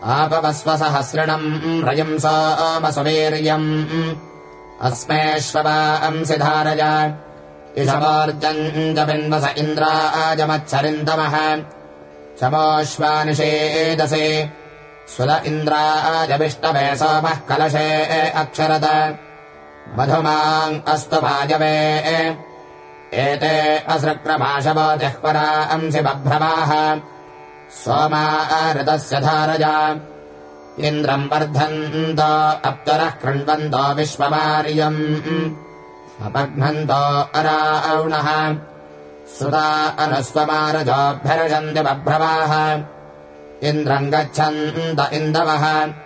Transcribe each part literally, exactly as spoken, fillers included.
आपवस्व सहस्रिणम् रयम् सोमसुवीर्यम् अस्मेश्ववांसि धारय इषवोर्जम् च बिन्वस इन्द्राजमच्छरिन्दमः शमोश्वानिषेदसे सुद इन्द्राजविष्टवे सोमः कलशे अक्षरद मधुमाम् अस्तु वायवे एते असृक्रमाशवो जह्वरांसि बभ्रवाः सोमा ऋतस्य धारया इन्द्रम् वर्धन्तो अप्तरः कृण्वन्तो विश्वमार्यम् अपघ्नन्तो अरावणः सुता अनुस्वमारजोऽभ्यर्षन्ति बभ्रवाः इन्द्रम् गच्छन्त इन्दवः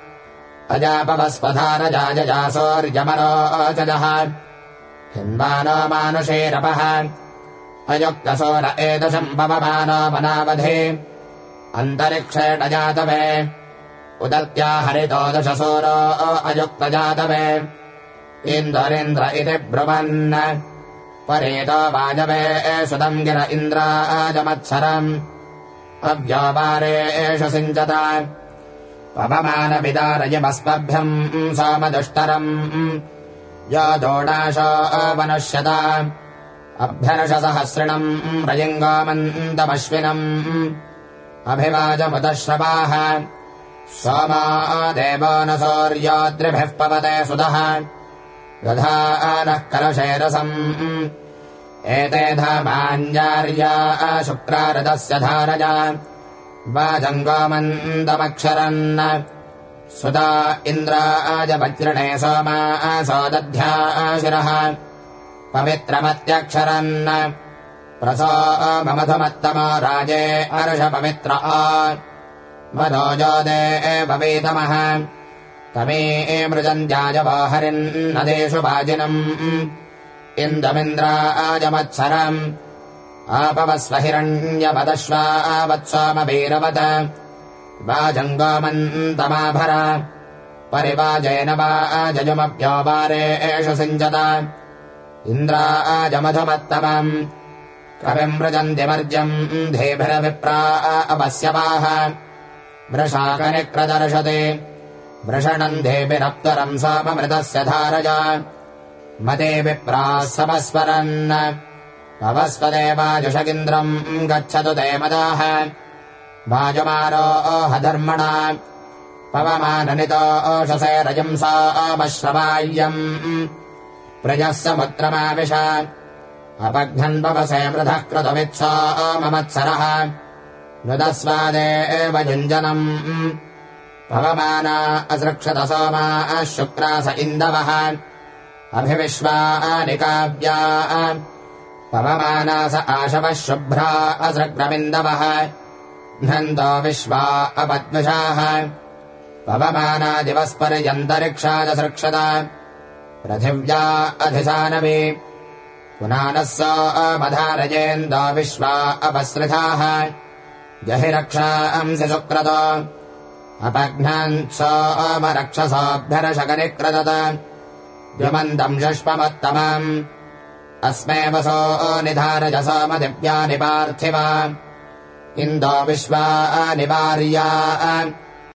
अजापवस्पधारजाजजासोर्यमरोचजः हिन्वानो मानुषेरपः अयुक्तसोर एदशम् पवमानो मनावधे अन्तरिक्षेण जातवे उदत्या हरितो दशसूरो अयुक्तजातवे इन्दुरिन्द्र इति ब्रुवन् परेतो वाजवे सुदम् गिर इन्द्राजमत्सरम् अव्योपारेषु सिञ्चत पवमानविदारयमस्मभ्यम् सोमदुष्टरम् यो दोडाशो वनुष्यत अभ्यर्षसहस्रिणम् रयिङ्गोमन्तमश्विनम् अभिवाजमुदश्रवाः सोमा देवो न सौर्योद्रिभिः पवते सुदः यथा नः कलशेरसम् एते धामाञ्जार्या शुक्रारदस्य धारया वाजङ्गोमन्तमक्षरन् सुदा इन्द्राजवज्रणे सोमा सोदध्या शिरः पवित्रमत्यक्षरन् प्रसो ममधुमत्तमो राजे अर्षपवित्र आ मधोजो देववीतमः तमे मृजन्त्याजवो हरिन्नदेषु वाजिनम् इन्दमिन्द्राजमत्सरम् आपवस्व हिरण्यपदश्वा वत्सोमवीरवत वाजङ्गोमन्तमाभर परिवाजेन वाजयुमप्योपारेषु सिञ्चत इन्द्राजमधुमत्तमम् कविम् मृजन्त्यमर्जम् धेभिरविप्रा अपस्यवाः वृषाकनिक्रदर्शते वृषणम् धेभिरप्तरम् सोममृतस्य धारया मते विप्राः समस्वरन् पवस्वदेवाजुषगिन्द्रम् गच्छतु ते मदाः वाजमारोहधर्मणा पवमाननितो ओषसे रजंसा अमश्रवाय्यम् प्रजः समुद्रमाविश अपघ्नन् पवसे मृधः क्रतुमित्सा ममत्सरः मृदस्वादेव युञ्जनम् पवमाना असृक्षत सोमा शुक्रास इन्दवः अभिविश्वानि काव्या पवमानास आशवः शुभ्रा असृग्रमिन्दवः घ्नन्तो विश्वा अपद्विषाः पवमाना दिवस्पर्यन्तरिक्षादसृक्षत पृथिव्या अधिसानवे पुनानः सोमधारयेन्दो विश्वा अपसृथाः जहिरक्षांसि सुक्रतो अपघ्नान् सोमरक्षसोऽभ्यर्षकनिक्रदत द्युमन्तम् षष्पमोत्तमम् अस्मे वसो निधारय सोमदिव्यानि पार्थिवा इन्दो विश्वा निवार्या